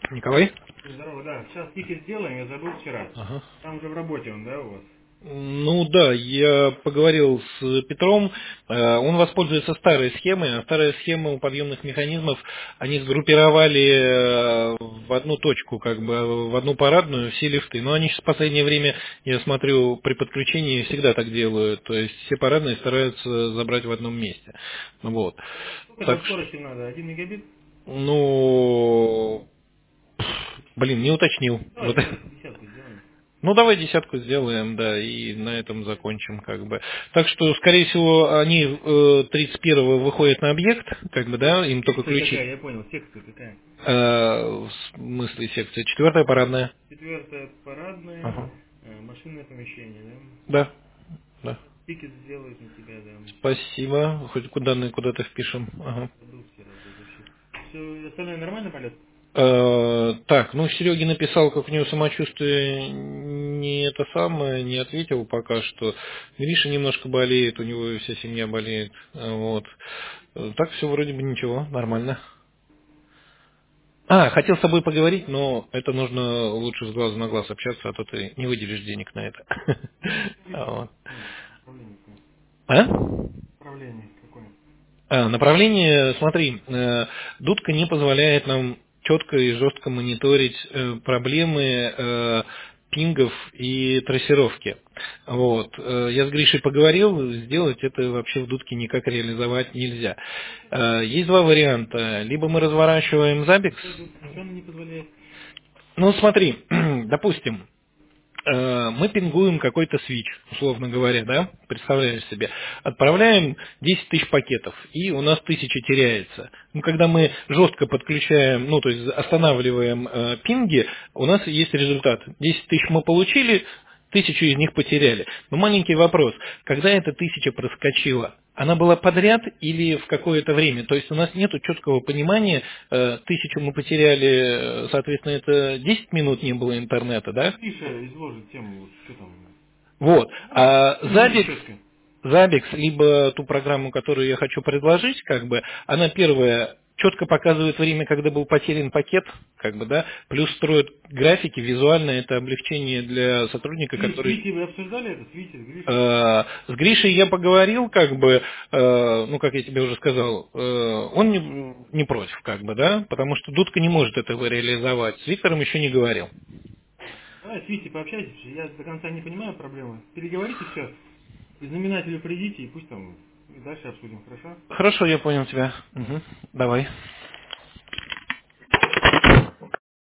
Николай? Здорово, да. Сейчас тикет сделаем, я забыл вчера. Ага. Там уже в работе он, да, у вас? Ну да, я поговорил с Петром, он воспользуется старой схемой, а старая схема у подъемных механизмов, они сгруппировали в одну точку, как бы в одну парадную все лифты, но они сейчас в последнее время, я смотрю, при подключении всегда так делают, то есть все парадные стараются забрать в одном месте. Вот. Сколько Так, там скорости надо? 1 мегабит? ну, блин, не уточнил. Вот. Давайте десятку сделаем. Ну, давай десятку сделаем, да, и на этом закончим, как бы. Так что, скорее всего, они 31-го выходят на объект, как бы, да, им только Секция ключи. какая, я понял, секция какая? В смысле секция? Четвертая парадная. Четвертая парадная, Ага. машинное помещение, да? Да, да. Тикет сделают на тебя, да. Спасибо. Хоть данные куда-то впишем. Ага. Забыл вчера, да, вообще. Все, остальное нормально полет? Так, ну Сереге написал, как у него самочувствие не это самое, не ответил пока что. Гриша немножко болеет, у него вся семья болеет. Вот. Так все вроде бы ничего, нормально. Хотел с тобой поговорить, но это нужно лучше с глазу на глаз общаться, а то ты не выделишь денег на это. Вот. Направление какое? А? Направление какое? Направление, смотри, Дудка не позволяет нам четко и жестко мониторить проблемы пингов и трассировки. Вот. Я с Гришей поговорил, сделать это вообще в Дудке никак реализовать нельзя. Есть два варианта. Либо мы разворачиваем Zabbix. Что она не позволяет? Ну, смотри, допустим, мы пингуем какой-то свич, условно говоря, да, представляешь себе, отправляем 10 тысяч пакетов, и у нас 1000 теряется. Ну, когда мы жестко подключаем, ну, то есть останавливаем пинги, у нас есть результат. 10 тысяч мы получили, 1000 из них потеряли. Но маленький вопрос, когда эта 1000 проскочила, она была подряд или в какое-то время? То есть у нас нет четкого понимания, 1000 мы потеряли, соответственно, это 10 минут не было интернета, да? Тише изложит тему, вот, что там. Вот. Ну, А не будет Zabbix, четко. Zabbix, либо ту программу, которую я хочу предложить, как бы, она первая четко показывает время, когда был потерян пакет, как бы, да, плюс строит графики, визуально это облегчение для сотрудника, С который Витей вы обсуждали это? С Витей, с Гришей? с Гришей я поговорил, как бы, ну, как я тебе уже сказал, он не против, как бы, да, потому что Дудка не может этого реализовать. С Виктором еще не говорил. Давай с Витей пообщайтесь, я до конца не понимаю проблемы. Переговорите все, и знаменателю придите, и пусть там и дальше обсудим, хорошо? Хорошо, я понял тебя. Мгм. Давай.